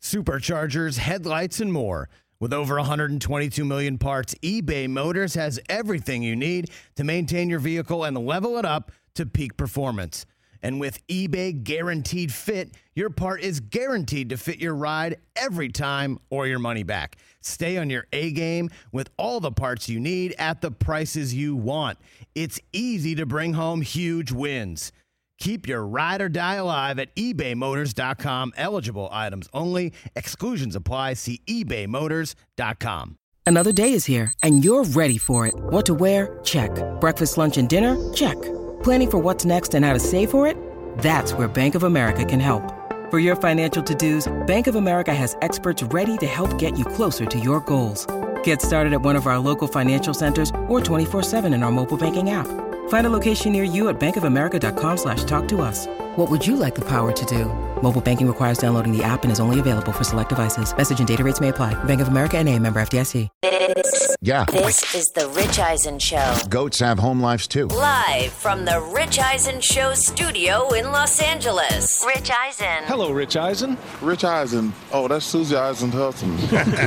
superchargers, headlights, and more. With over 122 million parts, eBay Motors has everything you need to maintain your vehicle and level it up to peak performance. And with eBay Guaranteed Fit, your part is guaranteed to fit your ride every time or your money back. Stay on your A-game with all the parts you need at the prices you want. It's easy to bring home huge wins. Keep your ride or die alive at ebaymotors.com. Eligible items only. Exclusions apply. See ebaymotors.com. Another day is here, and you're ready for it. What to wear? Check. Breakfast, lunch, and dinner? Check. Planning for what's next and how to save for it? That's where Bank of America can help. For your financial to-dos, Bank of America has experts ready to help get you closer to your goals. Get started at one of our local financial centers or 24/7 in our mobile banking app. Find a location near you at bankofamerica.com/talktous. What would you like the power to do? Mobile banking requires downloading the app and is only available for select devices. Message and data rates may apply. Bank of America N.A., member FDIC. This is the Rich Eisen Show. Goats have home lives too. Live from the Rich Eisen Show studio in Los Angeles. Rich Eisen. Hello, Rich Eisen. Rich Eisen. Oh, that's Susie Eisen's husband.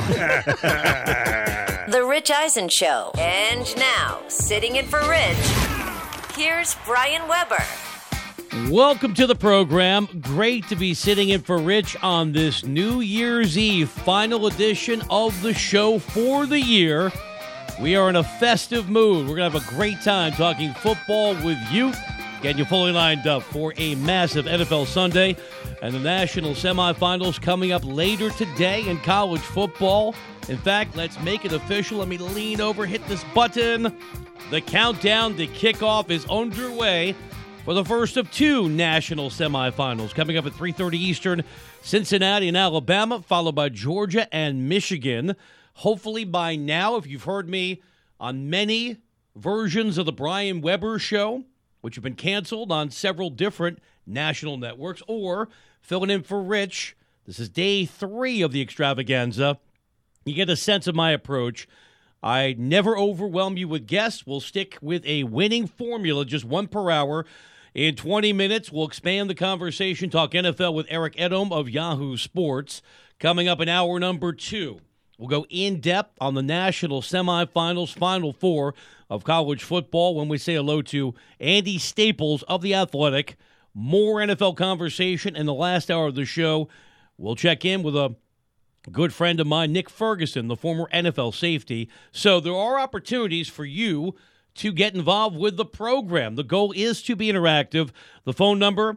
The Rich Eisen Show. And now, sitting in for Rich, here's Brian Weber. Welcome to the program. Great to be sitting in for Rich on this New Year's Eve final edition of the show for the year. We are in a festive mood. We're going to have a great time talking football with you, getting you fully lined up for a massive NFL Sunday and the national semifinals coming up later today in college football. In fact, let's make it official. Let me lean over, hit this button. The countdown to kickoff is underway for the first of two national semifinals. Coming up at 3:30 Eastern, Cincinnati and Alabama, followed by Georgia and Michigan. Hopefully by now, if you've heard me on many versions of the Brian Weber Show, which have been canceled on several different national networks, or filling in for Rich, this is day 3 of the extravaganza. You get a sense of my approach. I never overwhelm you with guests. We'll stick with a winning formula, just one per hour. In 20 minutes, we'll expand the conversation, talk NFL with Eric Edom of Yahoo Sports. Coming up in hour number 2, we'll go in-depth on the national semifinals, Final Four of college football when we say hello to Andy Staples of The Athletic. More NFL conversation in the last hour of the show. We'll check in with a good friend of mine, Nick Ferguson, the former NFL safety. So there are opportunities for you to get involved with the program. The goal is to be interactive. The phone number,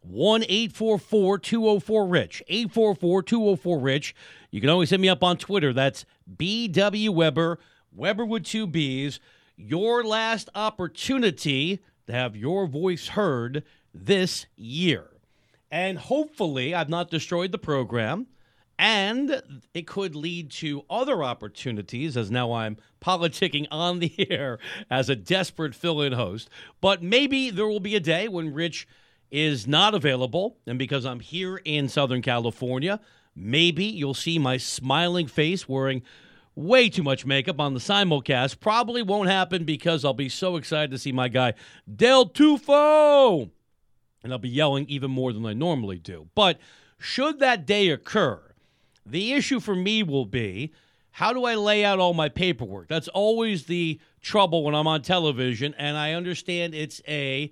1-844-204-RICH, 844-204-RICH. You can always hit me up on Twitter. That's BW Weber, Weber with 2 B's. Your last opportunity to have your voice heard this year. And hopefully I've not destroyed the program. And it could lead to other opportunities, as now I'm politicking on the air as a desperate fill-in host. But maybe there will be a day when Rich is not available, and because I'm here in Southern California, maybe you'll see my smiling face wearing way too much makeup on the simulcast. Probably won't happen because I'll be so excited to see my guy, Del Tufo, and I'll be yelling even more than I normally do. But should that day occur, the issue for me will be, how do I lay out all my paperwork? That's always the trouble when I'm on television, and I understand it's a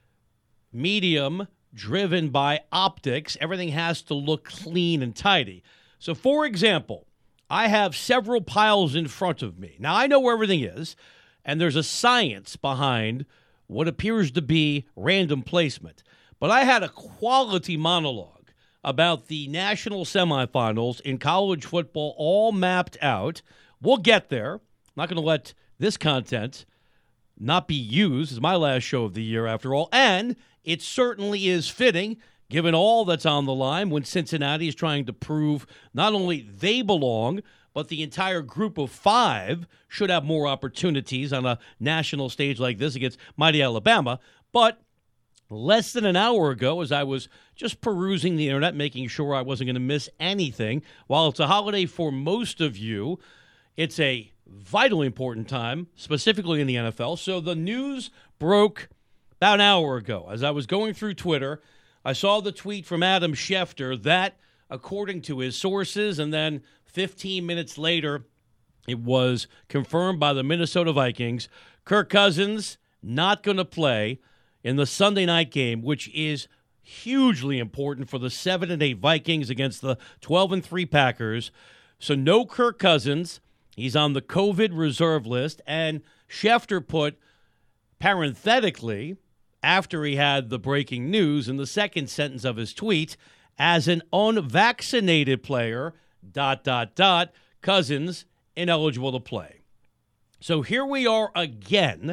medium driven by optics. Everything has to look clean and tidy. So, for example, I have several piles in front of me. Now, I know where everything is, and there's a science behind what appears to be random placement. But I had a quality monologue about the national semifinals in college football all mapped out. We'll get there. I'm not going to let this content not be used. It's my last show of the year, after all. And it certainly is fitting, given all that's on the line, when Cincinnati is trying to prove not only they belong, but the entire group of 5 should have more opportunities on a national stage like this against mighty Alabama. But less than an hour ago, as I was just perusing the internet, making sure I wasn't going to miss anything, while it's a holiday for most of you, it's a vitally important time, specifically in the NFL. So the news broke about an hour ago. As I was going through Twitter, I saw the tweet from Adam Schefter that according to his sources. And then 15 minutes later, it was confirmed by the Minnesota Vikings. Kirk Cousins not going to play in the Sunday night game, which is hugely important for the 7-8 Vikings against the 12-3 Packers. So no Kirk Cousins. He's on the COVID reserve list. And Schefter put parenthetically, after he had the breaking news in the second sentence of his tweet, as an unvaccinated player, ... Cousins ineligible to play. So here we are again,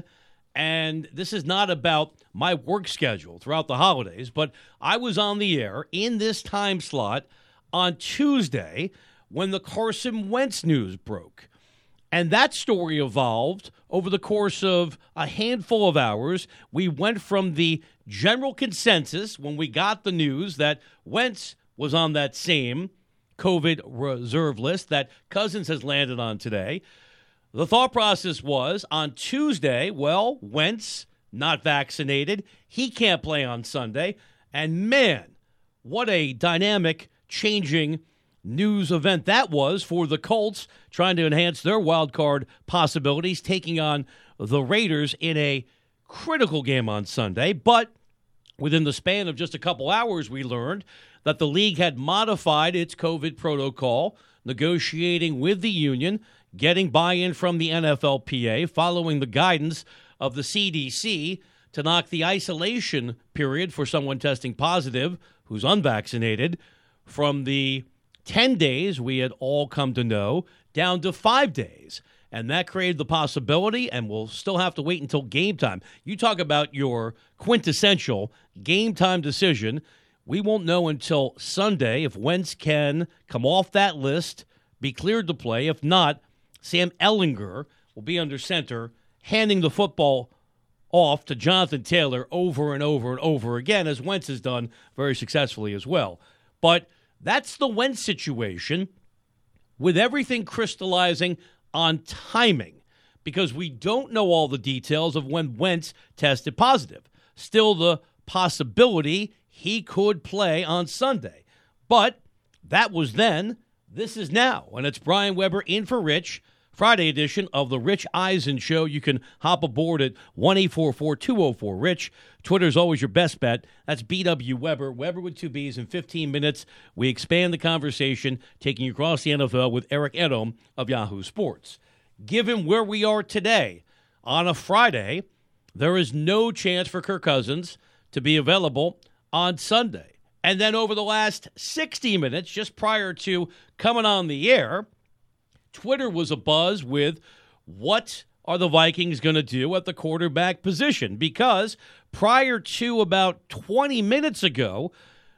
and this is not about my work schedule throughout the holidays, but I was on the air in this time slot on Tuesday when the Carson Wentz news broke. And that story evolved over the course of a handful of hours. We went from the general consensus when we got the news that Wentz was on that same COVID reserve list that Cousins has landed on today. The thought process was on Tuesday, well, Wentz not vaccinated. He can't play on Sunday. And man, what a dynamic, changing news event that was for the Colts, trying to enhance their wild card possibilities, taking on the Raiders in a critical game on Sunday. But within the span of just a couple hours, we learned that the league had modified its COVID protocol, negotiating with the union, getting buy-in from the NFLPA, following the guidance of the CDC to knock the isolation period for someone testing positive who's unvaccinated from the 10 days we had all come to know down to 5 days. And that created the possibility, and we'll still have to wait until game time. You talk about your quintessential game time decision. We won't know until Sunday if Wentz can come off that list, be cleared to play. If not, Sam Ehlinger will be under center, handing the football off to Jonathan Taylor over and over and over again, as Wentz has done very successfully as well. But that's the Wentz situation, with everything crystallizing on timing, because we don't know all the details of when Wentz tested positive. Still the possibility he could play on Sunday. But that was then. This is now. And it's Brian Weber in for Rich, Friday edition of the Rich Eisen Show. You can hop aboard at 1-844-204-RICH. Twitter's always your best bet. That's BW Weber, Weber with 2 B's. In 15 minutes, we expand the conversation, taking you across the NFL with Eric Edom of Yahoo Sports. Given where we are today, on a Friday, there is no chance for Kirk Cousins to be available on Sunday. And then over the last 60 minutes, just prior to coming on the air, Twitter was abuzz with what are the Vikings going to do at the quarterback position? Because prior to about 20 minutes ago,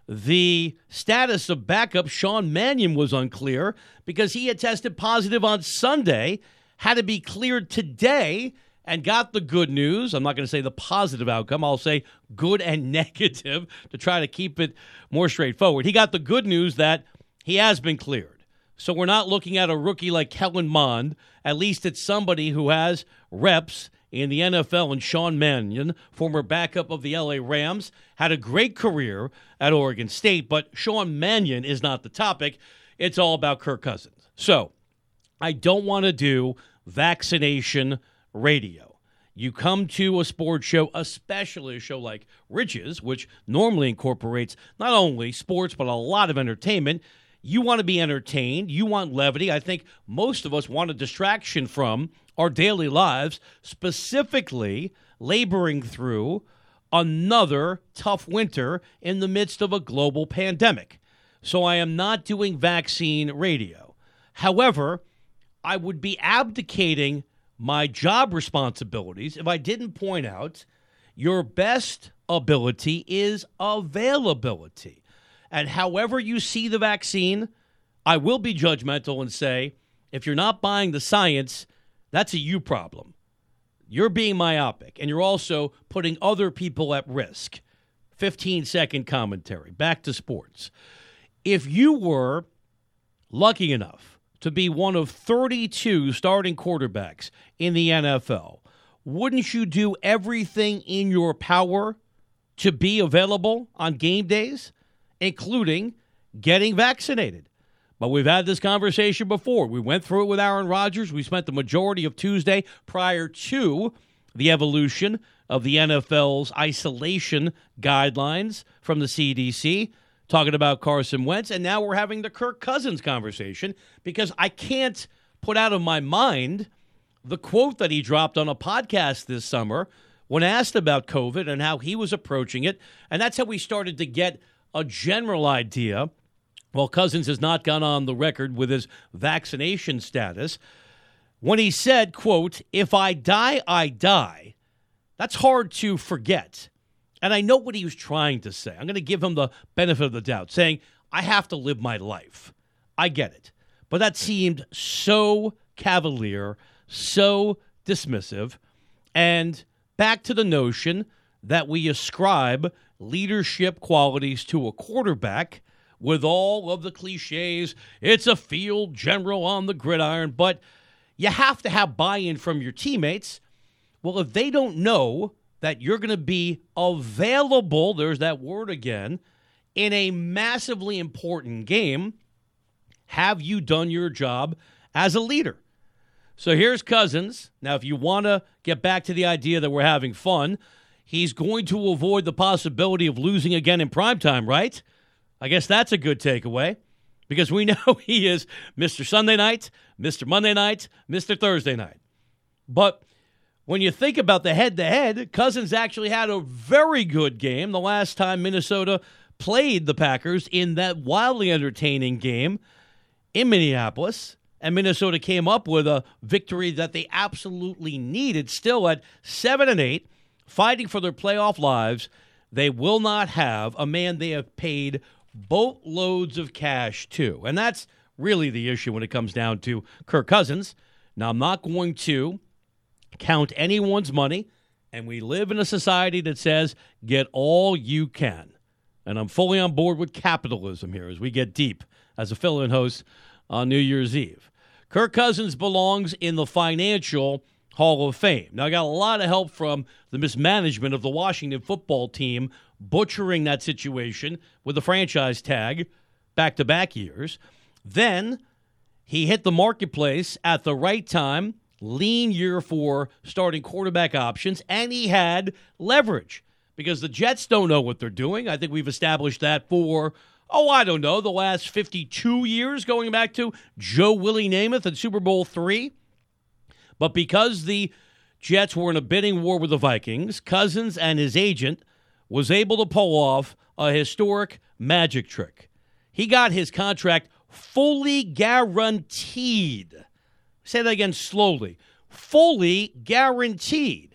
the status of backup Sean Mannion was unclear because he had tested positive on Sunday, had to be cleared today, and got the good news. I'm not going to say the positive outcome. I'll say good and negative to try to keep it more straightforward. He got the good news that he has been cleared. So we're not looking at a rookie like Kellen Mond. At least it's somebody who has reps in the NFL. And Sean Mannion, former backup of the LA Rams, had a great career at Oregon State. But Sean Mannion is not the topic. It's all about Kirk Cousins. So I don't want to do vaccination radio. You come to a sports show, especially a show like Rich's, which normally incorporates not only sports but a lot of entertainment. You want to be entertained. You want levity. I think most of us want a distraction from our daily lives, specifically laboring through another tough winter in the midst of a global pandemic. So I am not doing vaccine radio. However, I would be abdicating my job responsibilities if I didn't point out your best ability is availability. And however you see the vaccine, I will be judgmental and say, if you're not buying the science, that's a you problem. You're being myopic, and you're also putting other people at risk. 15-second commentary. Back to sports. If you were lucky enough to be one of 32 starting quarterbacks in the NFL, wouldn't you do everything in your power to be available on game days, including getting vaccinated. But we've had this conversation before. We went through it with Aaron Rodgers. We spent the majority of Tuesday prior to the evolution of the NFL's isolation guidelines from the CDC, talking about Carson Wentz. And now we're having the Kirk Cousins conversation because I can't put out of my mind the quote that he dropped on a podcast this summer when asked about COVID and how he was approaching it. And that's how we started to get a general idea. Well, Cousins has not gone on the record with his vaccination status. When he said, quote, "If I die, I die," that's hard to forget. And I know what he was trying to say. I'm going to give him the benefit of the doubt, saying, I have to live my life. I get it. But that seemed so cavalier, so dismissive. And back to the notion that we ascribe leadership qualities to a quarterback with all of the cliches. It's a field general on the gridiron, but you have to have buy-in from your teammates. Well, if they don't know that you're going to be available, there's that word again, in a massively important game, have you done your job as a leader? So here's Cousins. Now, if you want to get back to the idea that we're having fun, he's going to avoid the possibility of losing again in primetime, right? I guess that's a good takeaway because we know he is Mr. Sunday night, Mr. Monday night, Mr. Thursday night. But when you think about the head-to-head, Cousins actually had a very good game the last time Minnesota played the Packers in that wildly entertaining game in Minneapolis. And Minnesota came up with a victory that they absolutely needed. Still at 7-8, fighting for their playoff lives, they will not have a man they have paid boatloads of cash to. And that's really the issue when it comes down to Kirk Cousins. Now, I'm not going to count anyone's money, and we live in a society that says get all you can. And I'm fully on board with capitalism here as we get deep as a fill-in host on New Year's Eve. Kirk Cousins belongs in the Financial Hall of Fame. Now, I got a lot of help from the mismanagement of the Washington football team butchering that situation with the franchise tag back-to-back years. Then he hit the marketplace at the right time, lean year for starting quarterback options, and he had leverage because the Jets don't know what they're doing. I think we've established that for, the last 52 years, going back to Joe Willie Namath in Super Bowl III. But because the Jets were in a bidding war with the Vikings, Cousins and his agent was able to pull off a historic magic trick. He got his contract fully guaranteed. Say that again slowly. Fully guaranteed.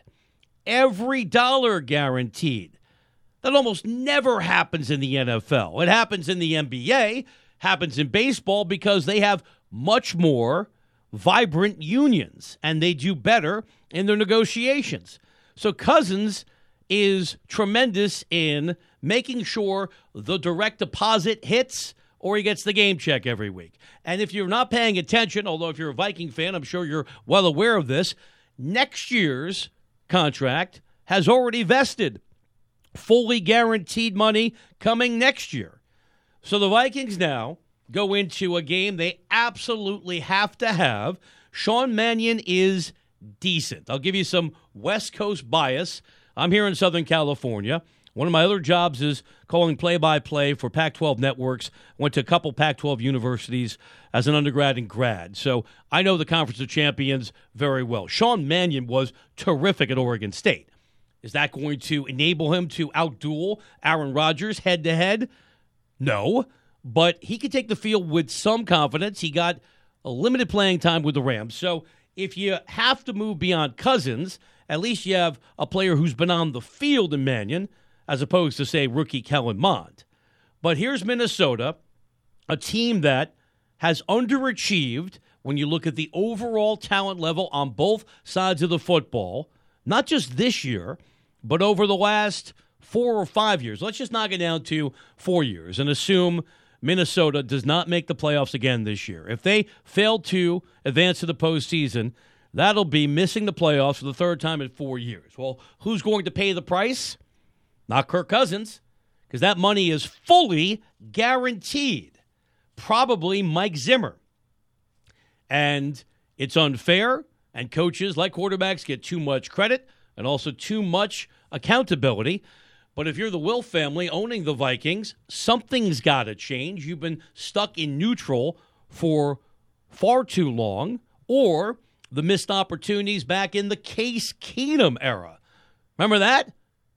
Every dollar guaranteed. That almost never happens in the NFL. It happens in the NBA, happens in baseball because they have much more vibrant unions, and they do better in their negotiations. So Cousins is tremendous in making sure the direct deposit hits or he gets the game check every week. And if you're not paying attention, although if you're a Viking fan, I'm sure you're well aware of this, next year's contract has already vested. Fully guaranteed money coming next year. So the Vikings now go into a game they absolutely have to have. Sean Mannion is decent. I'll give you some West Coast bias. I'm here in Southern California. One of my other jobs is calling play-by-play for Pac-12 networks. Went to a couple Pac-12 universities as an undergrad and grad. So I know the Conference of Champions very well. Sean Mannion was terrific at Oregon State. Is that going to enable him to outduel Aaron Rodgers head-to-head? No, but he could take the field with some confidence. He got a limited playing time with the Rams. So if you have to move beyond Cousins, at least you have a player who's been on the field in Mannion, as opposed to, say, rookie Kellen Mond. But here's Minnesota, a team that has underachieved when you look at the overall talent level on both sides of the football, not just this year, but over the last 4 or 5 years. Let's just knock it down to 4 years and assume Minnesota does not make the playoffs again this year. If they fail to advance to the postseason, that'll be missing the playoffs for the third time in 4 years. Well, who's going to pay the price? Not Kirk Cousins, because that money is fully guaranteed. Probably Mike Zimmer. And it's unfair, and coaches, like quarterbacks, get too much credit and also too much accountability. But if you're the Wilf family owning the Vikings, something's got to change. You've been stuck in neutral for far too long, or the missed opportunities back in the Case Keenum era. Remember that?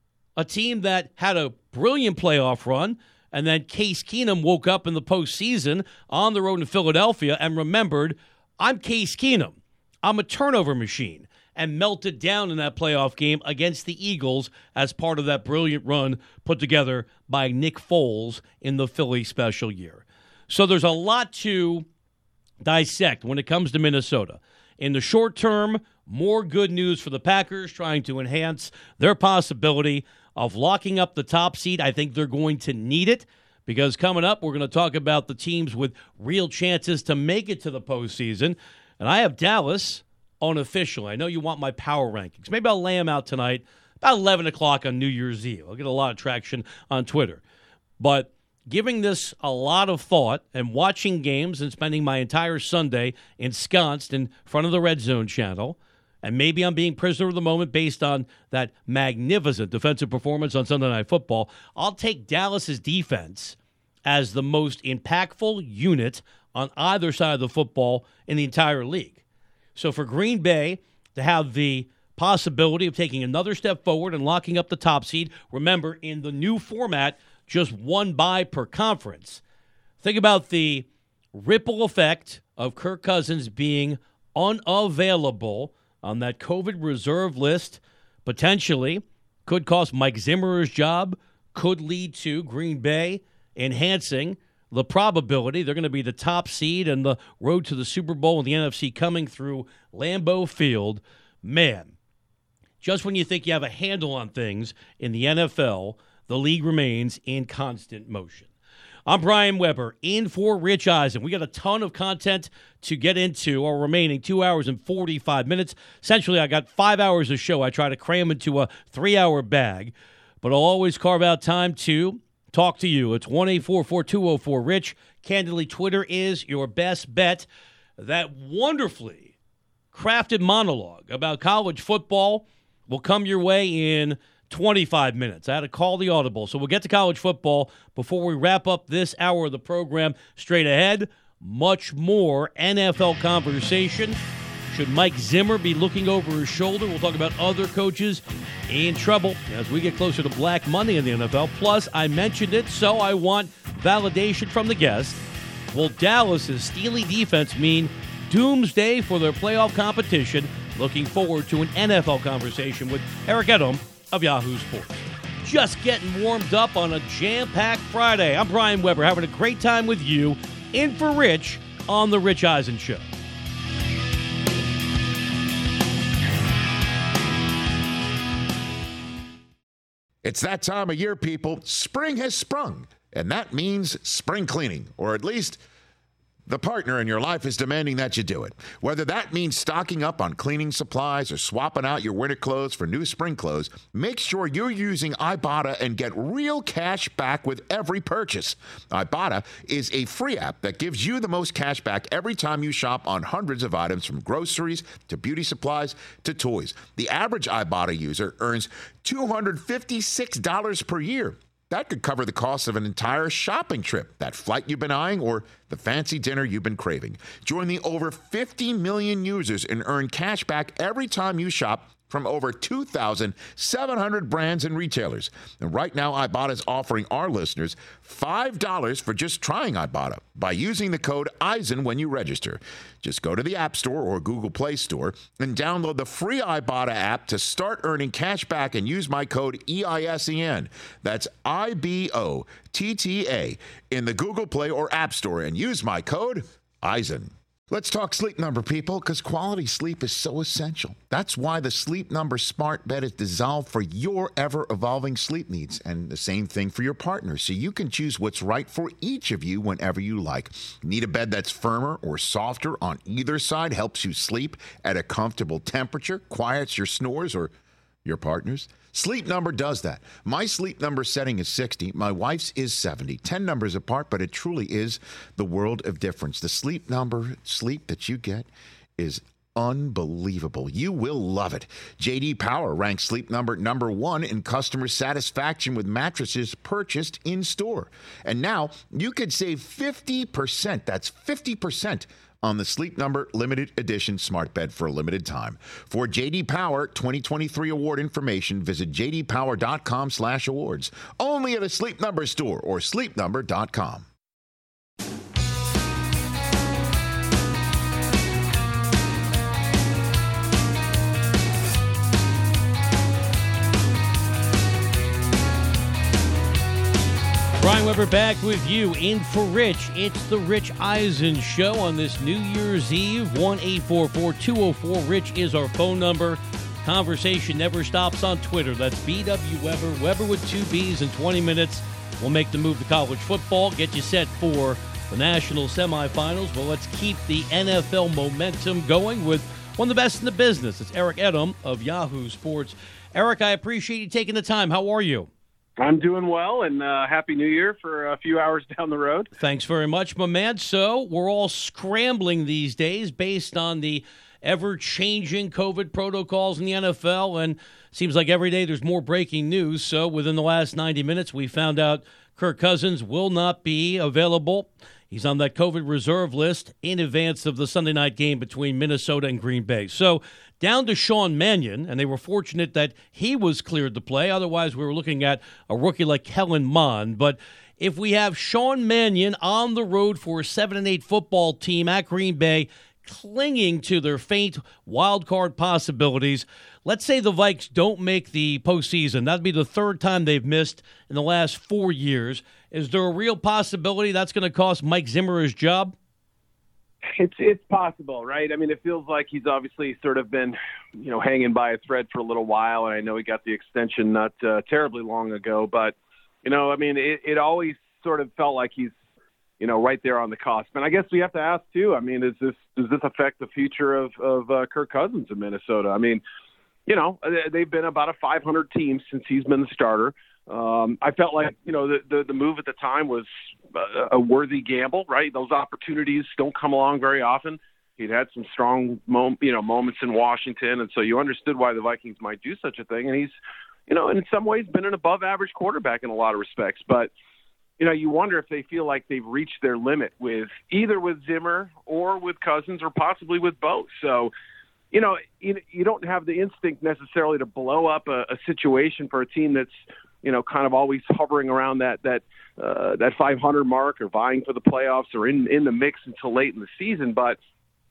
A team that had a brilliant playoff run, and then Case Keenum woke up in the postseason on the road in Philadelphia and remembered, I'm Case Keenum. I'm a turnover machine, and melted down in that playoff game against the Eagles as part of that brilliant run put together by Nick Foles in the Philly special year. So there's a lot to dissect when it comes to Minnesota. In the short term, more good news for the Packers trying to enhance their possibility of locking up the top seed. I think they're going to need it because coming up, we're going to talk about the teams with real chances to make it to the postseason. And I have Dallas unofficial. I know you want my power rankings. Maybe I'll lay them out tonight about 11 o'clock on New Year's Eve. I'll get a lot of traction on Twitter. But giving this a lot of thought and watching games and spending my entire Sunday ensconced in front of the Red Zone channel, and maybe I'm being prisoner of the moment based on that magnificent defensive performance on Sunday Night Football, I'll take Dallas's defense as the most impactful unit on either side of the football in the entire league. So for Green Bay to have the possibility of taking another step forward and locking up the top seed, remember, in the new format, just one bye per conference. Think about the ripple effect of Kirk Cousins being unavailable on that COVID reserve list, potentially could cost Mike Zimmer his job, could lead to Green Bay enhancing the probability they're going to be the top seed and the road to the Super Bowl in the NFC coming through Lambeau Field. Man, just when you think you have a handle on things in the NFL, the league remains in constant motion. I'm Brian Weber, in for Rich Eisen. We got a ton of content to get into our remaining 2 hours and 45 minutes. Essentially, I got 5 hours of show. I try to cram into a 3-hour bag, but I'll always carve out time to talk to you. It's 1-844-204-RICH. Candidly, Twitter is your best bet. That wonderfully crafted monologue about college football will come your way in 25 minutes. I had to call the audible. So we'll get to college football before we wrap up this hour of the program. Straight ahead, much more NFL conversation. Should Mike Zimmer be looking over his shoulder? We'll talk about other coaches in trouble as we get closer to Black Monday in the NFL. Plus, I mentioned it, so I want validation from the guest. Will Dallas's steely defense mean doomsday for their playoff competition? Looking forward to an NFL conversation with Eric Edom of Yahoo Sports. Just getting warmed up on a jam-packed Friday. I'm Brian Weber, having a great time with you, in for Rich on The Rich Eisen Show. It's that time of year, people. Spring has sprung, and that means spring cleaning, or at least the partner in your life is demanding that you do it. Whether that means stocking up on cleaning supplies or swapping out your winter clothes for new spring clothes, make sure you're using Ibotta and get real cash back with every purchase. Ibotta is a free app that gives you the most cash back every time you shop on hundreds of items, from groceries to beauty supplies to toys. The average Ibotta user earns $256 per year. That could cover the cost of an entire shopping trip, that flight you've been eyeing, or the fancy dinner you've been craving. Join the over 50 million users and earn cash back every time you shop from over 2,700 brands and retailers. And right now, Ibotta is offering our listeners $5 for just trying Ibotta by using the code EISEN when you register. Just go to the App Store or Google Play Store and download the free Ibotta app to start earning cash back and use my code EISEN. That's IBOTTA in the Google Play or App Store and use my code EISEN. Let's talk Sleep Number, people, because quality sleep is so essential. That's why the Sleep Number Smart Bed is designed for your ever-evolving sleep needs, and the same thing for your partner, so you can choose what's right for each of you whenever you like. Need a bed that's firmer or softer on either side, helps you sleep at a comfortable temperature, quiets your snores, or your partner's? Sleep Number does that. My Sleep Number setting is 60. My wife's is 70. 10 numbers apart, but it truly is the world of difference. The Sleep Number sleep that you get is unbelievable. You will love it. J.D. Power ranks Sleep Number number 1 in customer satisfaction with mattresses purchased in store. And now you could save 50%. That's 50% on the Sleep Number limited edition smart bed for a limited time. For J.D. Power 2023 award information, visit jdpower.com/awards. Only at a Sleep Number store or sleepnumber.com. Brian Weber back with you in for Rich. It's the Rich Eisen Show on this New Year's Eve. 1-844-204-RICH is our phone number. Conversation never stops on Twitter. That's BW Weber. Weber with 2 B's in 20 minutes. We'll make the move to college football, get you set for the national semifinals. Well, let's keep the NFL momentum going with one of the best in the business. It's Eric Edom of Yahoo Sports. Eric, I appreciate you taking the time. How are you? I'm doing well, and Happy New Year for a few hours down the road. Thanks very much, my man. So we're all scrambling these days based on the ever-changing COVID protocols in the NFL, and seems like every day there's more breaking news. So within the last 90 minutes, we found out Kirk Cousins will not be available. He's on that COVID reserve list in advance of the Sunday night game between Minnesota and Green Bay. So down to Sean Mannion, and they were fortunate that he was cleared to play. Otherwise, we were looking at a rookie like Kellen Mond. But if we have Sean Mannion on the road for a 7-8 football team at Green Bay, clinging to their faint wild card possibilities, let's say the Vikes don't make the postseason. That'd be the third time they've missed in the last 4 years. Is there a real possibility that's going to cost Mike Zimmer his job? It's possible, right? I mean, it feels like he's obviously sort of been, hanging by a thread for a little while, and I know he got the extension not terribly long ago, but, it always sort of felt like he's, right there on the cusp. And I guess we have to ask, too, does this affect the future of Kirk Cousins in Minnesota? I mean, they've been about a 500 team since he's been the starter. I felt like, the move at the time was a worthy gamble, right? Those opportunities don't come along very often. He'd had some strong moments in Washington, and so you understood why the Vikings might do such a thing. And he's, in some ways been an above-average quarterback in a lot of respects. But, you wonder if they feel like they've reached their limit with Zimmer or with Cousins or possibly with both. So, you don't have the instinct necessarily to blow up a situation for a team that's, kind of always hovering around that 500 mark or vying for the playoffs or in the mix until late in the season. But,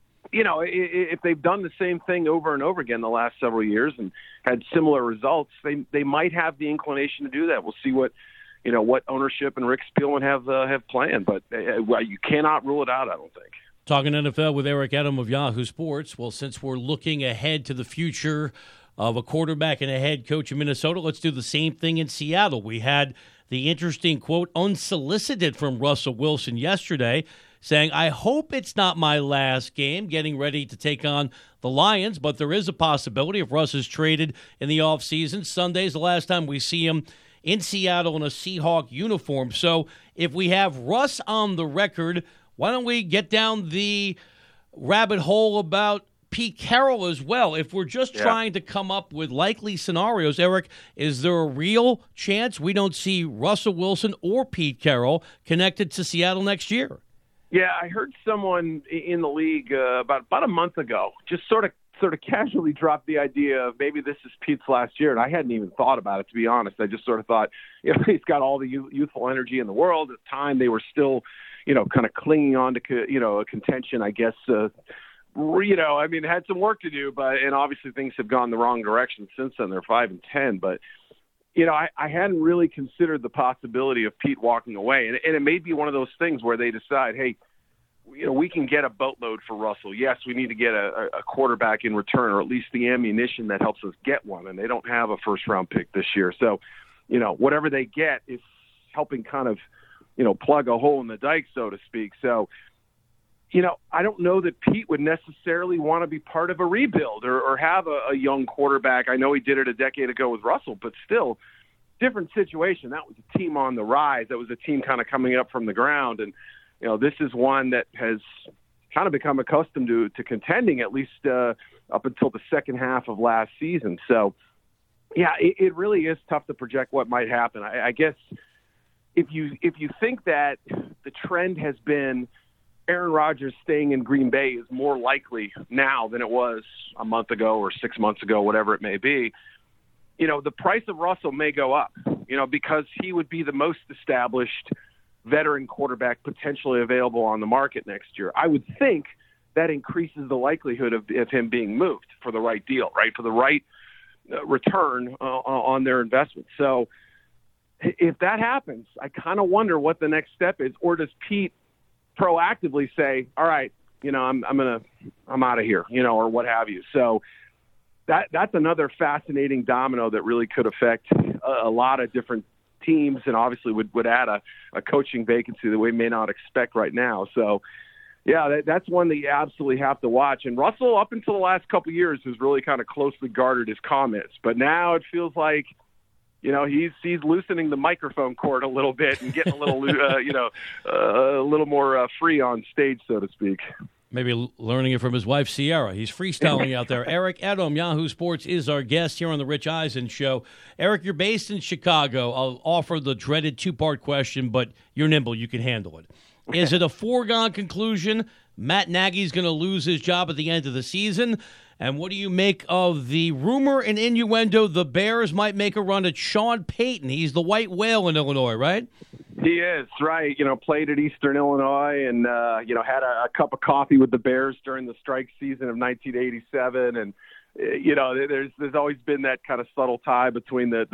if they've done the same thing over and over again the last several years and had similar results, they might have the inclination to do that. We'll see what ownership and Rick Spielman have planned. But you cannot rule it out, I don't think. Talking NFL with Eric Edom of Yahoo Sports. Well, since we're looking ahead to the future of a quarterback and a head coach in Minnesota, let's do the same thing in Seattle. We had the interesting quote, unsolicited, from Russell Wilson yesterday, saying, I hope it's not my last game, getting ready to take on the Lions, but there is a possibility if Russ is traded in the offseason. Sunday's the last time we see him in Seattle in a Seahawk uniform. So if we have Russ on the record, why don't we get down the rabbit hole about Pete Carroll as well? If we're just trying to come up with likely scenarios, Eric, is there a real chance we don't see Russell Wilson or Pete Carroll connected to Seattle next year? Yeah, I heard someone in the league about a month ago just sort of casually drop the idea of maybe this is Pete's last year, and I hadn't even thought about it, to be honest. I just sort of thought, he's got all the youthful energy in the world. At the time, they were still, kind of clinging on to, a contention, I guess. Had some work to do, and obviously things have gone the wrong direction since then. They're 5-10, but I hadn't really considered the possibility of Pete walking away, and it may be one of those things where they decide, hey, we can get a boatload for Russell. Yes, we need to get a quarterback in return, or at least the ammunition that helps us get one, and they don't have a first-round pick this year. So, whatever they get is helping kind of, plug a hole in the dike, so to speak. So, I don't know that Pete would necessarily want to be part of a rebuild or have a young quarterback. I know he did it a decade ago with Russell, but still, different situation. That was a team on the rise. That was a team kind of coming up from the ground. And, this is one that has kind of become accustomed to contending, at least up until the second half of last season. So, yeah, it really is tough to project what might happen. I guess if you think that the trend has been Aaron Rodgers staying in Green Bay is more likely now than it was a month ago or 6 months ago, whatever it may be, the price of Russell may go up, because he would be the most established veteran quarterback potentially available on the market next year. I would think that increases the likelihood of him being moved for the right deal, right, for the right return on their investment. So if that happens, I kind of wonder what the next step is, or does Pete proactively say, all right, I'm out of here, or what have you. So that's another fascinating domino that really could affect a lot of different teams, and obviously would add a coaching vacancy that we may not expect right now. So yeah, that's one that you absolutely have to watch. And Russell, up until the last couple of years, has really kind of closely guarded his comments, but now it feels like he's loosening the microphone cord a little bit and getting a little, a little more free on stage, so to speak. Maybe learning it from his wife, Sierra. He's freestyling out there. Eric Edholm, Yahoo Sports, is our guest here on the Rich Eisen Show. Eric, you're based in Chicago. I'll offer the dreaded two-part question, but you're nimble. You can handle it. Is it a foregone conclusion Matt Nagy's going to lose his job at the end of the season? And what do you make of the rumor and innuendo the Bears might make a run at Sean Payton? He's the white whale in Illinois, right? He is, right. Played at Eastern Illinois and, had a cup of coffee with the Bears during the strike season of 1987. And, there's always been that kind of subtle tie between the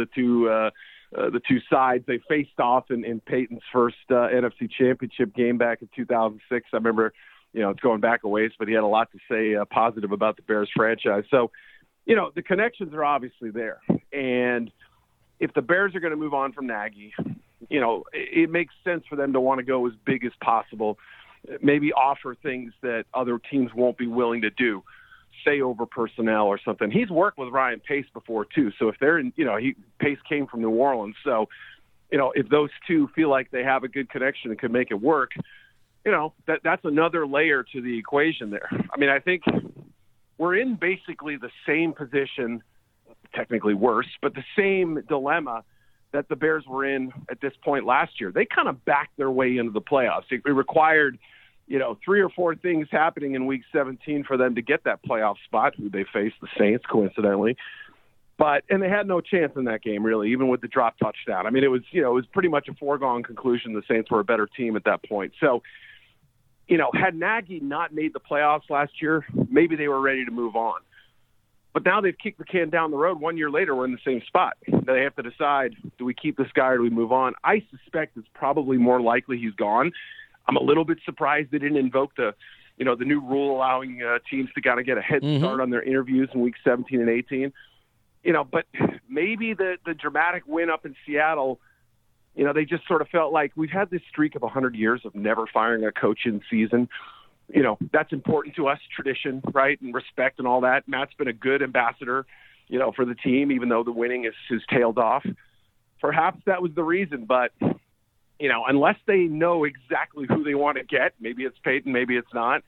two sides. They faced off in Peyton's first NFC Championship game back in 2006. I remember, it's going back a ways, but he had a lot to say positive about the Bears franchise. So, the connections are obviously there. And if the Bears are going to move on from Nagy, it makes sense for them to want to go as big as possible, maybe offer things that other teams won't be willing to do, say over personnel or something. He's worked with Ryan Pace before too. So if they're in, Pace came from New Orleans. So, if those two feel like they have a good connection and can make it work, that's another layer to the equation there. I mean, I think we're in basically the same position, technically worse, but the same dilemma that the Bears were in at this point last year. They kind of backed their way into the playoffs. It required, 3 or 4 things happening in Week 17 for them to get that playoff spot, who they faced, the Saints, coincidentally. And they had no chance in that game, really, even with the drop touchdown. I mean, it was pretty much a foregone conclusion the Saints were a better team at that point. So, had Nagy not made the playoffs last year, maybe they were ready to move on. But now they've kicked the can down the road. 1 year later, we're in the same spot. They have to decide, do we keep this guy or do we move on? I suspect it's probably more likely he's gone. I'm a little bit surprised they didn't invoke the new rule allowing teams to kind of get a head start on their interviews in Week 17 and 18. But maybe the dramatic win up in Seattle, they just sort of felt like we've had this streak of 100 years of never firing a coach in season. That's important to us, tradition, right, and respect and all that. Matt's been a good ambassador, for the team, even though the winning is tailed off. Perhaps that was the reason, but, unless they know exactly who they want to get, maybe it's Peyton, maybe it's not.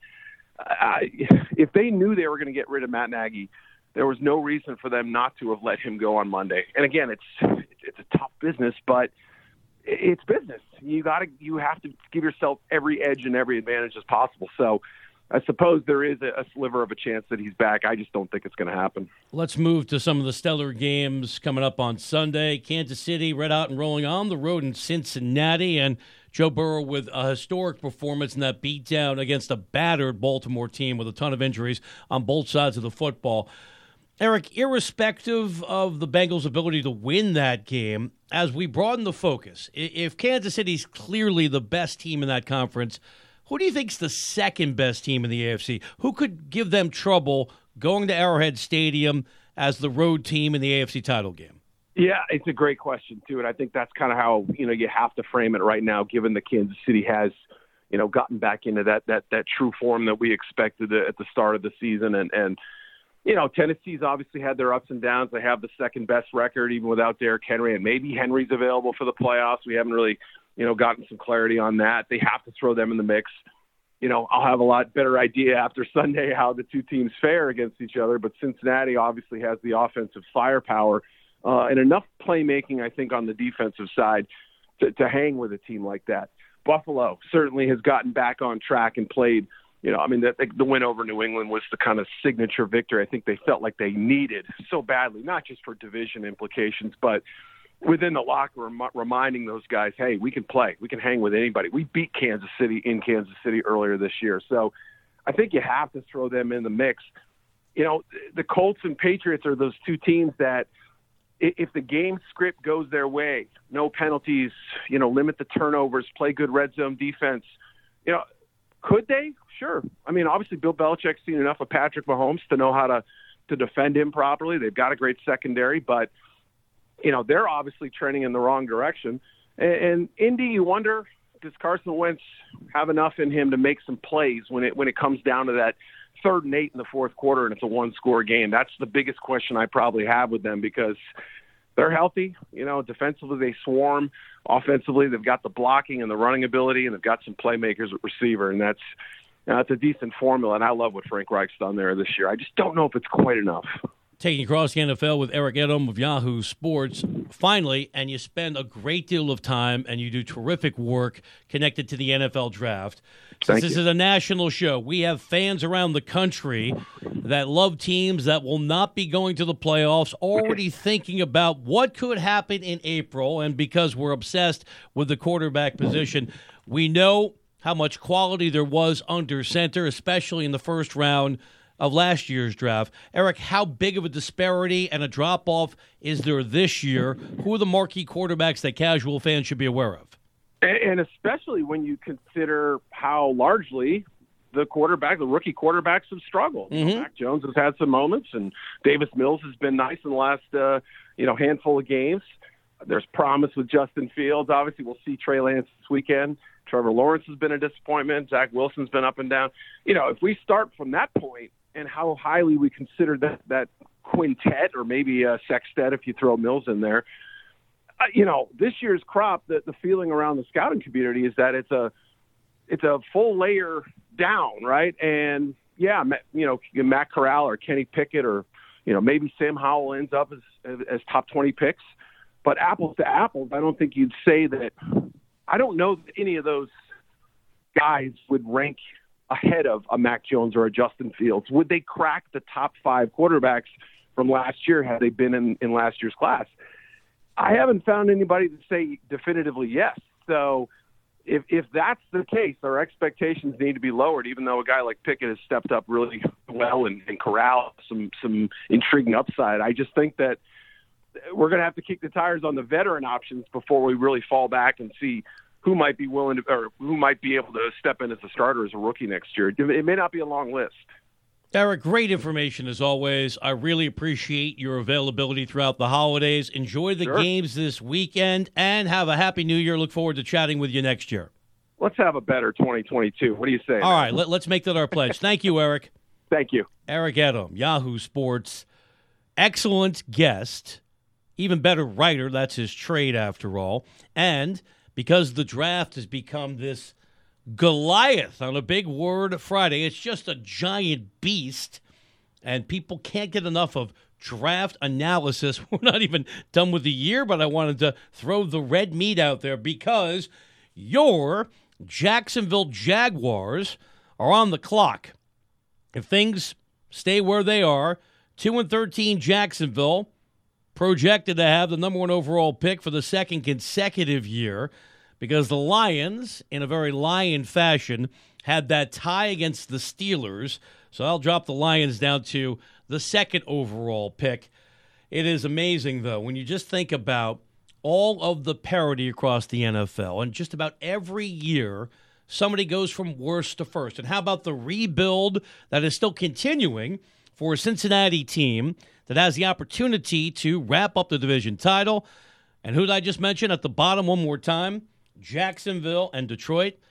If they knew they were going to get rid of Matt Nagy, there was no reason for them not to have let him go on Monday. And again, it's a tough business, but it's business. You have to give yourself every edge and every advantage as possible. So I suppose there is a sliver of a chance that he's back. I just don't think it's going to happen. Let's move to some of the stellar games coming up on Sunday. Kansas City red out and rolling on the road in Cincinnati, and Joe Burrow with a historic performance in that beatdown against a battered Baltimore team with a ton of injuries on both sides of the football. Eric, irrespective of the Bengals' ability to win that game, as we broaden the focus, if Kansas City's clearly the best team in that conference, who do you think's the second best team in the AFC? Who could give them trouble going to Arrowhead Stadium as the road team in the AFC title game? Yeah, it's a great question, too, and I think that's kind of how, you have to frame it right now, given that Kansas City has, gotten back into that true form that we expected at the start of the season. And Tennessee's obviously had their ups and downs. They have the second best record even without Derrick Henry, and maybe Henry's available for the playoffs. We haven't really, gotten some clarity on that. They have to throw them in the mix. I'll have a lot better idea after Sunday how the two teams fare against each other. But Cincinnati obviously has the offensive firepower and enough playmaking, I think, on the defensive side to hang with a team like that. Buffalo certainly has gotten back on track and played. The win over New England was the kind of signature victory I think they felt like they needed so badly, not just for division implications, but within the locker room, reminding those guys, hey, we can play. We can hang with anybody. We beat Kansas City in Kansas City earlier this year. So I think you have to throw them in the mix. The Colts and Patriots are those two teams that if the game script goes their way, no penalties, limit the turnovers, play good red zone defense, could they? Sure. Obviously Bill Belichick's seen enough of Patrick Mahomes to know how to defend him properly. They've got a great secondary, but they're obviously trending in the wrong direction. And Indy, you wonder, does Carson Wentz have enough in him to make some plays when it comes down to that 3rd and 8 in the fourth quarter and it's a one-score game? That's the biggest question I probably have with them because they're healthy. Defensively they swarm. Offensively they've got the blocking and the running ability, and they've got some playmakers at receiver, and that's a decent formula. And I love what Frank Reich's done there this year. I just don't know if it's quite enough. Taking across the NFL with Eric Edom of Yahoo Sports. Finally, and you spend a great deal of time and you do terrific work connected to the NFL draft. Since this is a national show, we have fans around the country that love teams that will not be going to the playoffs, already thinking about what could happen in April. And because we're obsessed with the quarterback position, we know how much quality there was under center, especially in the first round of last year's draft. Eric, how big of a disparity and a drop-off is there this year? Who are the marquee quarterbacks that casual fans should be aware of? And especially when you consider how largely the rookie quarterbacks have struggled. Mac Jones has had some moments, and Davis Mills has been nice in the last handful of games. There's promise with Justin Fields. Obviously, we'll see Trey Lance this weekend. Trevor Lawrence has been a disappointment. Zach Wilson's been up and down. If we start from that point and how highly we consider that quintet, or maybe a sextet if you throw Mills in there, this year's crop, the feeling around the scouting community is that it's a full layer down, right? And Matt Corral or Kenny Pickett or maybe Sam Howell ends up as top 20 picks, but apples to apples, I don't think you'd say that. I don't know that any of those guys would rank ahead of a Mac Jones or a Justin Fields. Would they crack the top 5 quarterbacks from last year had they been in last year's class? I haven't found anybody to say definitively yes. So if that's the case, our expectations need to be lowered, even though a guy like Pickett has stepped up really well and corralled some intriguing upside. I just think that we're going to have to kick the tires on the veteran options before we really fall back and see who might be willing to, or who might be able to step in as a starter as a rookie next year. It may not be a long list. Eric, great information as always. I really appreciate your availability throughout the holidays. Enjoy the games this weekend and have a happy new year. Look forward to chatting with you next year. Let's have a better 2022. What do you say? All right, let's make that our pledge. Thank you, Eric. Thank you. Eric Edom, Yahoo Sports. Excellent guest. Even better writer. That's his trade, after all. And because the draft has become this Goliath on a Big Word Friday, it's just a giant beast, and people can't get enough of draft analysis. We're not even done with the year, but I wanted to throw the red meat out there because your Jacksonville Jaguars are on the clock. If things stay where they are, 2-13 Jacksonville, projected to have the number 1 overall pick for the second consecutive year because the Lions, in a very Lion fashion, had that tie against the Steelers. So I'll drop the Lions down to the 2nd overall pick. It is amazing, though, when you just think about all of the parity across the NFL, and just about every year somebody goes from worst to first. And how about the rebuild that is still continuing for a Cincinnati team that has the opportunity to wrap up the division title? And who did I just mention at the bottom one more time? Jacksonville and Detroit.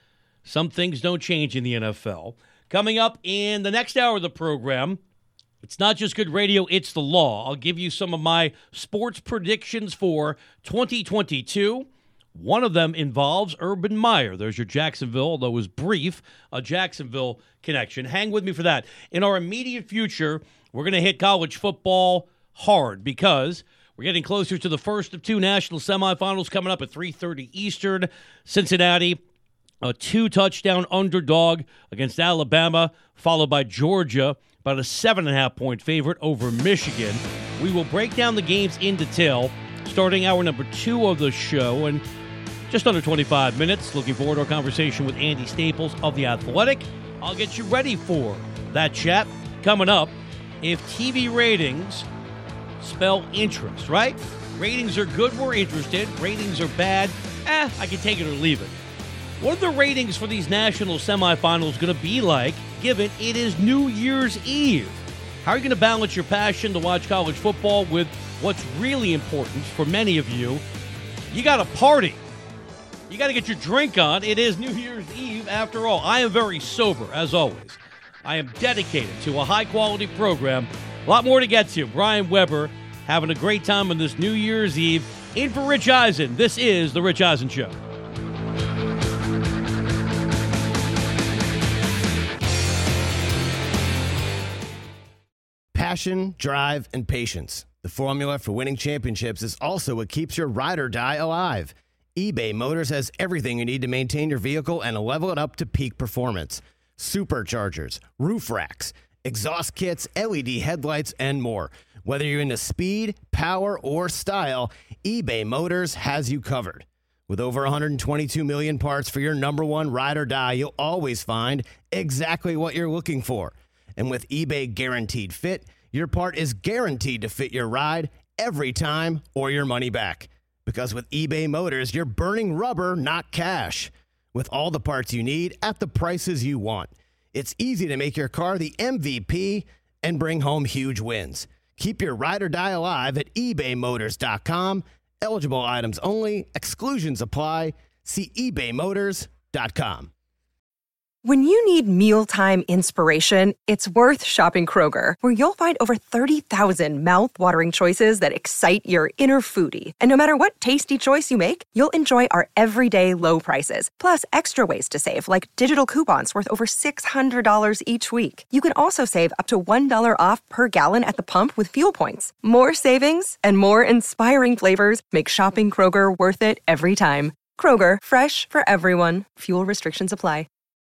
Some things don't change in the NFL. Coming up in the next hour of the program, it's not just good radio, it's the law. I'll give you some of my sports predictions for 2022. One of them involves Urban Meyer. There's your Jacksonville, although it was brief, a Jacksonville connection. Hang with me for that. In our immediate future, we're going to hit college football hard because we're getting closer to the first of two national semifinals coming up at 3:30 Eastern. Cincinnati, a 2-touchdown underdog against Alabama, followed by Georgia, about a 7.5-point favorite over Michigan. We will break down the games in detail starting hour number 2 of the show in just under 25 minutes. Looking forward to our conversation with Andy Staples of The Athletic. I'll get you ready for that chat coming up. If TV ratings spell interest, right? Ratings are good, we're interested. Ratings are bad, I can take it or leave it. What are the ratings for these national semifinals going to be like, given it is New Year's Eve? How are you going to balance your passion to watch college football with what's really important for many of you? You got to party. You got to get your drink on. It is New Year's Eve after all. I am very sober, as always. I am dedicated to a high-quality program. A lot more to get to. Brian Weber having a great time on this New Year's Eve. In for Rich Eisen, this is The Rich Eisen Show. Passion, drive, and patience. The formula for winning championships is also what keeps your ride or die alive. eBay Motors has everything you need to maintain your vehicle and level it up to peak performance. Superchargers, roof racks, exhaust kits, LED headlights, and more. Whether you're into speed, power, or style, eBay Motors has you covered. With over 122 million parts for your number one ride or die, you'll always find exactly what you're looking for. And with eBay Guaranteed Fit, your part is guaranteed to fit your ride every time or your money back. Because with eBay Motors, you're burning rubber, not cash. With all the parts you need at the prices you want. It's easy to make your car the MVP and bring home huge wins. Keep your ride or die alive at ebaymotors.com. Eligible items only. Exclusions apply. See ebaymotors.com. When you need mealtime inspiration, it's worth shopping Kroger, where you'll find over 30,000 mouth-watering choices that excite your inner foodie. And no matter what tasty choice you make, you'll enjoy our everyday low prices, plus extra ways to save, like digital coupons worth over $600 each week. You can also save up to $1 off per gallon at the pump with fuel points. More savings and more inspiring flavors make shopping Kroger worth it every time. Kroger, fresh for everyone. Fuel restrictions apply.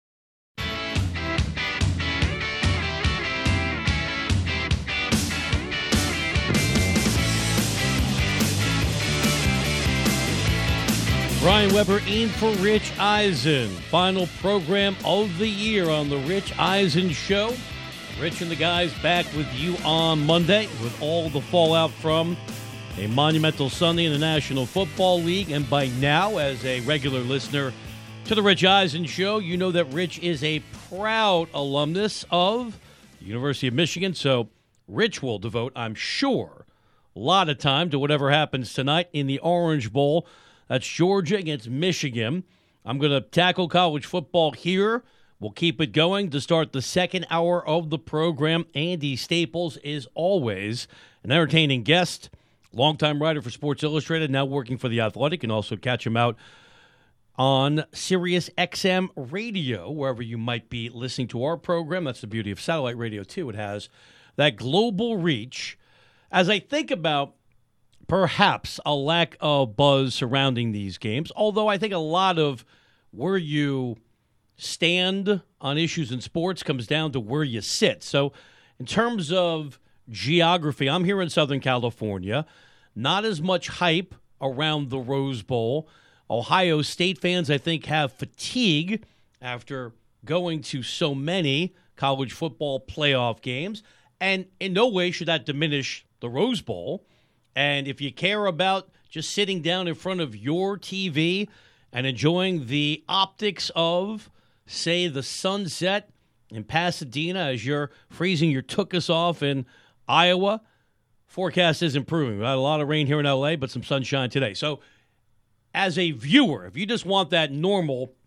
Brian Weber in for Rich Eisen. Final program of the year on The Rich Eisen Show. Rich and the guys back with you on Monday with all the fallout from a monumental Sunday in the National Football League. And by now, as a regular listener to The Rich Eisen Show, you know that Rich is a proud alumnus of the University of Michigan. So Rich will devote, I'm sure, a lot of time to whatever happens tonight in the Orange Bowl. That's Georgia against Michigan. I'm going to tackle college football here. We'll keep it going to start the second hour of the program. Andy Staples is always an entertaining guest, longtime writer for Sports Illustrated, now working for The Athletic. You can also catch him out on Sirius XM Radio, wherever you might be listening to our program. That's the beauty of satellite radio, too. It has that global reach. As I think about perhaps a lack of buzz surrounding these games, although I think a lot of where you stand on issues in sports comes down to where you sit. So in terms of geography, I'm here in Southern California. Not as much hype around the Rose Bowl. Ohio State fans, I think, have fatigue after going to so many college football playoff games. And in no way should that diminish the Rose Bowl. And if you care about just sitting down in front of your TV and enjoying the optics of, say, the sunset in Pasadena as you're freezing your tuchus off in Iowa, forecast is improving. We had a lot of rain here in L.A., but some sunshine today. So as a viewer, if you just want that normal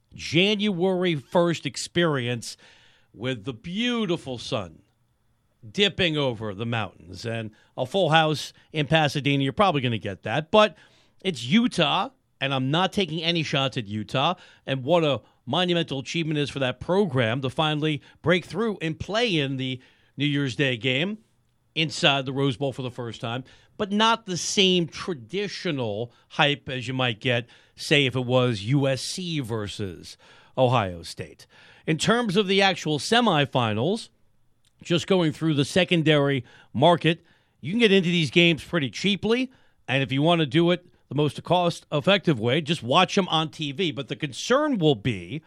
January 1st experience with the beautiful sun dipping over the mountains and a full house in Pasadena. You're probably going to get that. But it's Utah, and I'm not taking any shots at Utah. And what a monumental achievement is for that program to finally break through and play in the New Year's Day game inside the Rose Bowl for the first time, but not the same traditional hype as you might get, say, if it was USC versus Ohio State. In terms of the actual semifinals, just going through the secondary market, you can get into these games pretty cheaply, and if you want to do it the most cost-effective way, just watch them on TV. But the concern will be,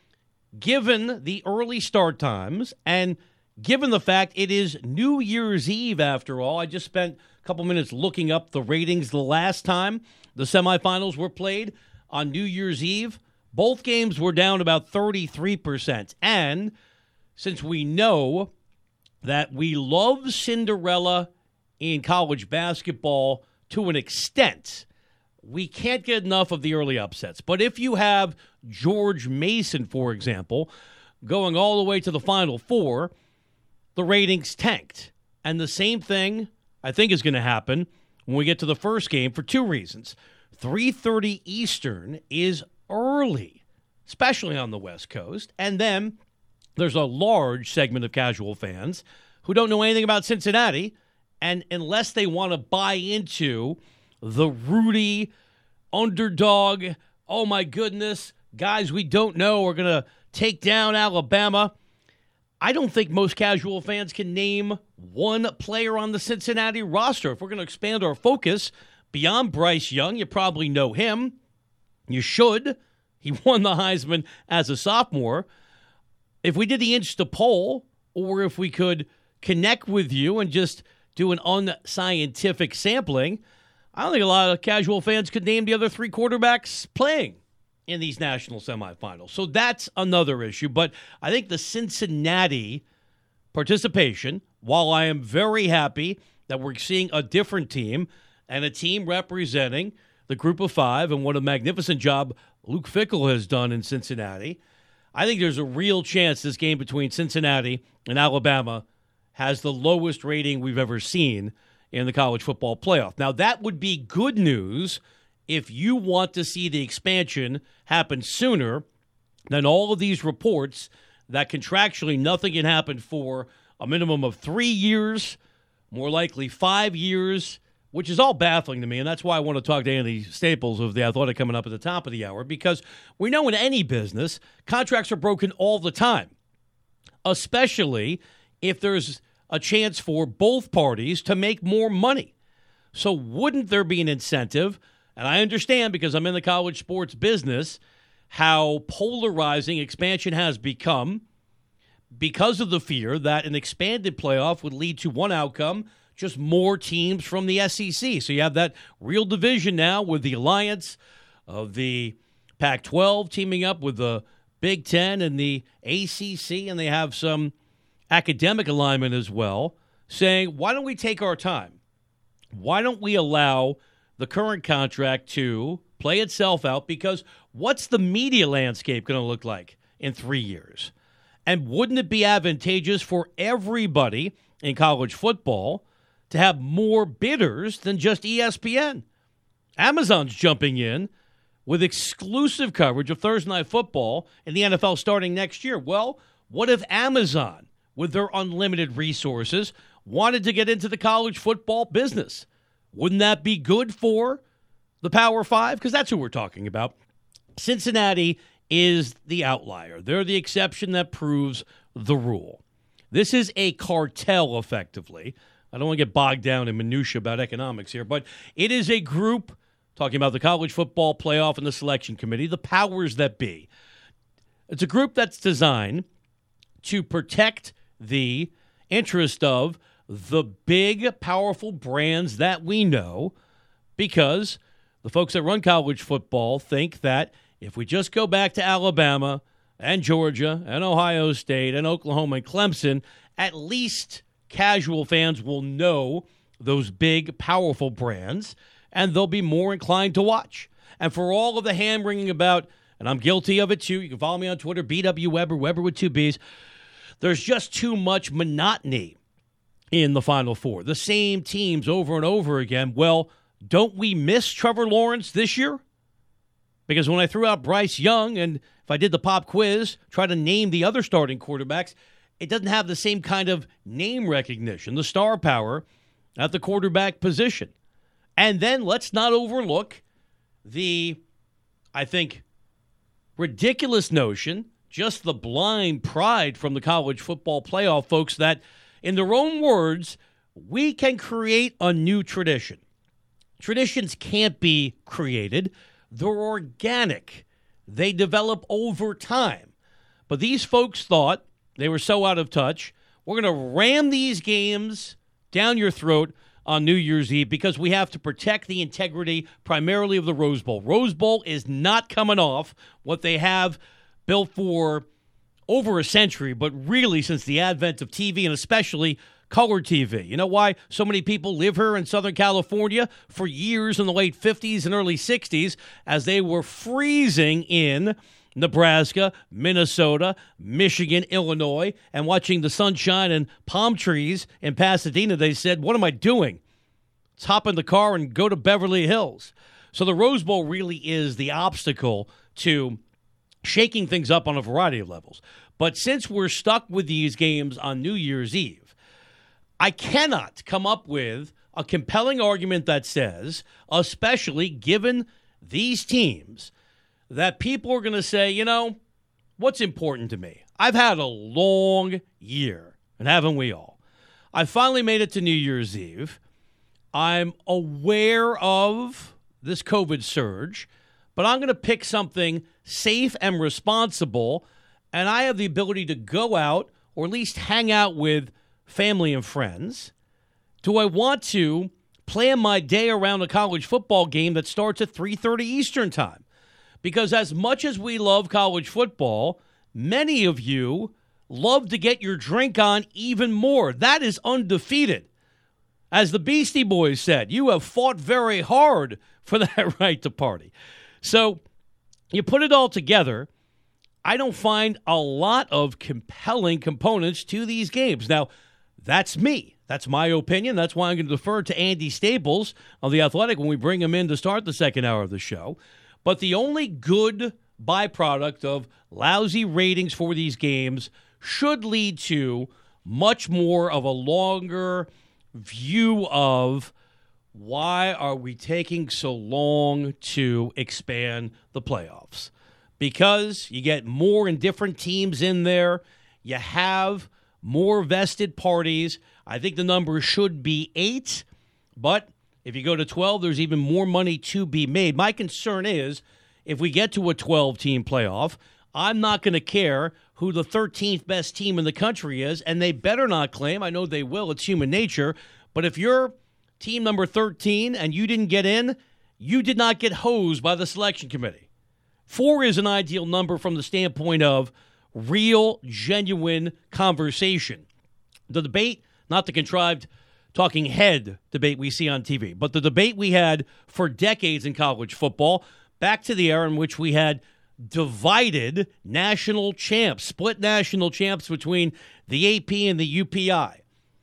given the early start times and given the fact it is New Year's Eve, after all, I just spent a couple minutes looking up the ratings the last time the semifinals were played on New Year's Eve. Both games were down about 33%. And since we know that we love Cinderella in college basketball to an extent, we can't get enough of the early upsets. But if you have George Mason, for example, going all the way to the Final Four, the ratings tanked. And the same thing, I think, is going to happen when we get to the first game for two reasons. 3:30 Eastern is early, especially on the West Coast. And then there's a large segment of casual fans who don't know anything about Cincinnati, and unless they want to buy into the Rudy underdog, oh my goodness, guys we don't know are going to take down Alabama, I don't think most casual fans can name one player on the Cincinnati roster. If we're going to expand our focus beyond Bryce Young, you probably know him. You should. He won the Heisman as a sophomore. If we did the Insta poll, or if we could connect with you and just do an unscientific sampling, I don't think a lot of casual fans could name the other three quarterbacks playing in these national semifinals. So that's another issue. But I think the Cincinnati participation, while I am very happy that we're seeing a different team and a team representing the group of five, and what a magnificent job Luke Fickell has done in Cincinnati, I think there's a real chance this game between Cincinnati and Alabama has the lowest rating we've ever seen in the college football playoff. Now, that would be good news if you want to see the expansion happen sooner than all of these reports that contractually nothing can happen for a minimum of 3 years, more likely 5 years, which is all baffling to me, and that's why I want to talk to Andy Staples of The Athletic coming up at the top of the hour, because we know in any business, contracts are broken all the time, especially if there's a chance for both parties to make more money. So wouldn't there be an incentive? And I understand, because I'm in the college sports business, how polarizing expansion has become because of the fear that an expanded playoff would lead to one outcome, just more teams from the SEC. So you have that real division now with the alliance of the Pac-12 teaming up with the Big Ten and the ACC, and they have some academic alignment as well, saying, why don't we take our time? Why don't we allow the current contract to play itself out? Because what's the media landscape going to look like in 3 years? And wouldn't it be advantageous for everybody in college football to have more bidders than just ESPN? Amazon's jumping in with exclusive coverage of Thursday Night Football in the NFL starting next year. Well, what if Amazon, with their unlimited resources, wanted to get into the college football business? Wouldn't that be good for the Power Five? Because that's who we're talking about. Cincinnati is the outlier. They're the exception that proves the rule. This is a cartel, effectively. I don't want to get bogged down in minutia about economics here, but it is a group, talking about the college football playoff and the selection committee, the powers that be. It's a group that's designed to protect the interest of the big, powerful brands that we know, because the folks that run college football think that if we just go back to Alabama and Georgia and Ohio State and Oklahoma and Clemson, at least casual fans will know those big, powerful brands, and they'll be more inclined to watch. And for all of the hand-wringing about and I'm guilty of it too. You can follow me on Twitter, BW Weber, Weber with 2 Bs. There's just too much monotony in the Final Four. The same teams over and over again. Well, don't we miss Trevor Lawrence this year? Because when I threw out Bryce Young, and if I did the pop quiz, try to name the other starting quarterbacks, it doesn't have the same kind of name recognition, the star power at the quarterback position. And then let's not overlook the, I think, ridiculous notion, just the blind pride from the college football playoff folks that, in their own words, we can create a new tradition. Traditions can't be created. They're organic. They develop over time. But these folks thought they were so out of touch, we're going to ram these games down your throat on New Year's Eve because we have to protect the integrity primarily of the Rose Bowl. Rose Bowl is not coming off what they have built for over a century, but really since the advent of TV and especially color TV. You know why so many people live here in Southern California for years in the late 50s and early 60s as they were freezing in Nebraska, Minnesota, Michigan, Illinois, and watching the sunshine and palm trees in Pasadena. They said, what am I doing? Let's hop in the car and go to Beverly Hills. So the Rose Bowl really is the obstacle to shaking things up on a variety of levels. But since we're stuck with these games on New Year's Eve, I cannot come up with a compelling argument that says, especially given these teams, that people are going to say, you know, what's important to me? I've had a long year, and haven't we all? I finally made it to New Year's Eve. I'm aware of this COVID surge, but I'm going to pick something safe and responsible, and I have the ability to go out or at least hang out with family and friends. Do I want to plan my day around a college football game that starts at 3:30 Eastern time? Because as much as we love college football, many of you love to get your drink on even more. That is undefeated. As the Beastie Boys said, you have fought very hard for that right to party. So you put it all together, I don't find a lot of compelling components to these games. Now, that's me. That's my opinion. That's why I'm going to defer to Andy Staples of The Athletic when we bring him in to start the second hour of the show. But the only good byproduct of lousy ratings for these games should lead to much more of a longer view of why are we taking so long to expand the playoffs? Because you get more and different teams in there. You have more vested parties. I think the number should be 8, but if you go to 12, there's even more money to be made. My concern is if we get to a 12-team playoff, I'm not going to care who the 13th best team in the country is, and they better not claim, I know they will, it's human nature, but if you're team number 13 and you didn't get in, you did not get hosed by the selection committee. 4 is an ideal number from the standpoint of real, genuine conversation. The debate, not the contrived talking head debate we see on TV, but the debate we had for decades in college football, back to the era in which we had divided national champs, split national champs between the AP and the UPI.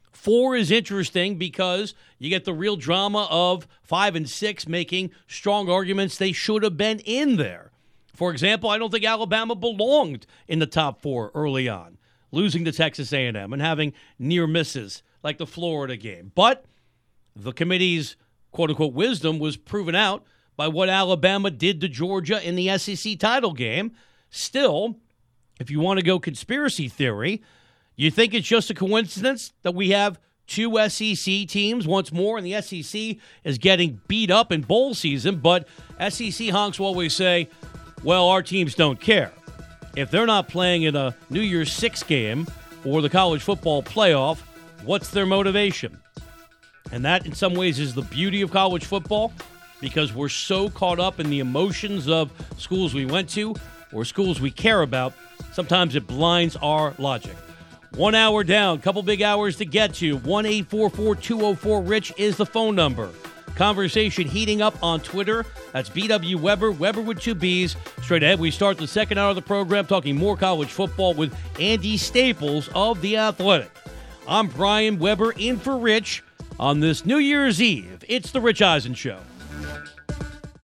4 is interesting because you get the real drama of 5 and 6 making strong arguments they should have been in there. For example, I don't think Alabama belonged in the top 4 early on, losing to Texas A&M and having near misses like the Florida game. But the committee's quote-unquote wisdom was proven out by what Alabama did to Georgia in the SEC title game. Still, if you want to go conspiracy theory, you think it's just a coincidence that we have 2 SEC teams once more, and the SEC is getting beat up in bowl season, but SEC honks will always say, well, our teams don't care. If they're not playing in a New Year's 6 game or the college football playoff, what's their motivation? And that, in some ways, is the beauty of college football, because we're so caught up in the emotions of schools we went to or schools we care about, sometimes it blinds our logic. 1 hour down, couple big hours to get to. 1-844-204-RICH is the phone number. Conversation heating up on Twitter. That's BW Weber, Weber with 2 Bs. Straight ahead, we start the second hour of the program talking more college football with Andy Staples of The Athletic. I'm Brian Weber in for Rich on this New Year's Eve. It's The Rich Eisen Show.